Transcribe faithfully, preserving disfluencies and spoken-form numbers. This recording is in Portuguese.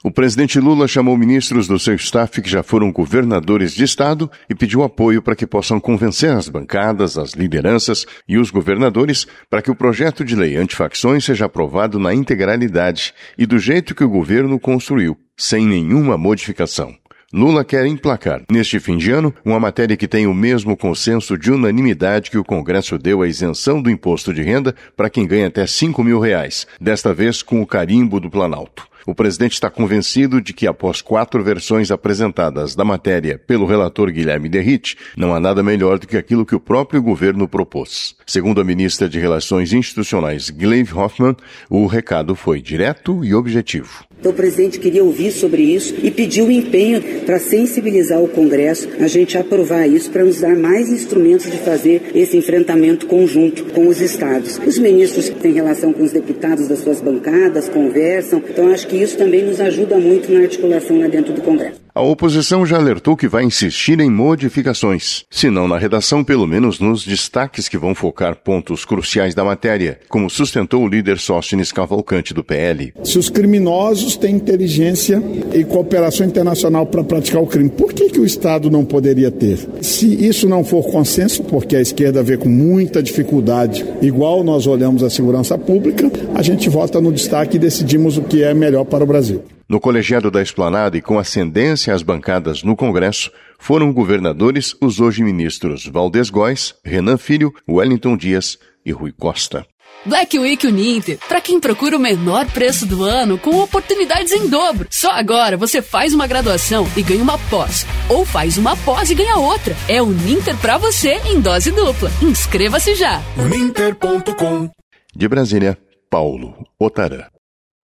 O presidente Lula chamou ministros do seu staff que já foram governadores de estado e pediu apoio para que possam convencer as bancadas, as lideranças e os governadores para que o projeto de lei antifacções seja aprovado na integralidade e do jeito que o governo construiu, sem nenhuma modificação. Lula quer emplacar, neste fim de ano, uma matéria que tem o mesmo consenso de unanimidade que o Congresso deu à isenção do imposto de renda para quem ganha até cinco mil reais, desta vez com o carimbo do Planalto. O presidente está convencido de que, após quatro versões apresentadas da matéria pelo relator Guilherme Derrite, não há nada melhor do que aquilo que o próprio governo propôs. Segundo a ministra de Relações Institucionais, Gleisi Hoffmann, o recado foi direto e objetivo. Então, o presidente queria ouvir sobre isso e pediu empenho para sensibilizar o Congresso, a gente aprovar isso para nos dar mais instrumentos de fazer esse enfrentamento conjunto com os estados. Os ministros têm relação com os deputados das suas bancadas, conversam, então acho que isso também nos ajuda muito na articulação lá dentro do Congresso. A oposição já alertou que vai insistir em modificações, se não na redação, pelo menos nos destaques que vão focar pontos cruciais da matéria, como sustentou o líder Sóstenes Cavalcante do P L. Se os criminosos têm inteligência e cooperação internacional para praticar o crime, por que que o Estado não poderia ter? Se isso não for consenso, porque a esquerda vê com muita dificuldade, igual nós olhamos a segurança pública, a gente vota no destaque e decidimos o que é melhor para o Brasil. No colegiado da Esplanada e com ascendência às bancadas no Congresso, foram governadores os hoje ministros Valdez Góes, Renan Filho, Wellington Dias e Rui Costa. Black Week Uninter, para quem procura o menor preço do ano com oportunidades em dobro. Só agora você faz uma graduação e ganha uma pós, ou faz uma pós e ganha outra. É Uninter para você em dose dupla. Inscreva-se já. Uninter ponto com. De Brasília, Paulo Otarã.